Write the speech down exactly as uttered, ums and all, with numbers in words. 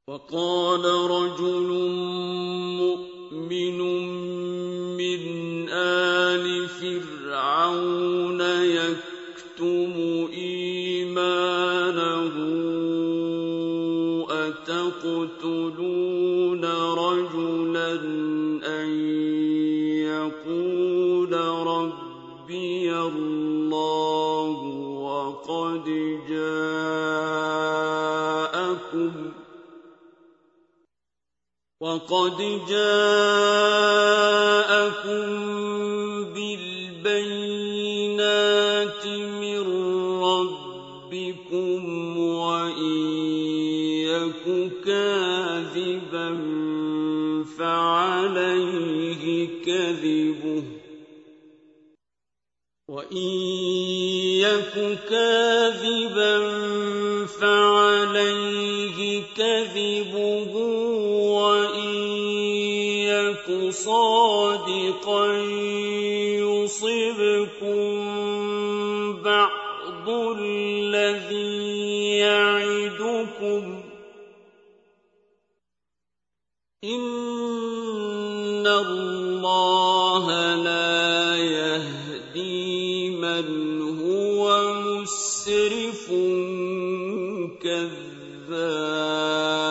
وقال رجل مؤمن من آل فرعون يكتم إيمانه أتقتلون رجلا أن يقول ربي الله وقد جاءكم وقد جاءكم بالبينات من ربكم وإن يك كاذبا فعليه كذبه وإن يك كاذبا فعليه كذبه وإن يك صادقا يصبكم بعض الذي يعدكم إن الله لا يهدي من هو مسرف كذاب.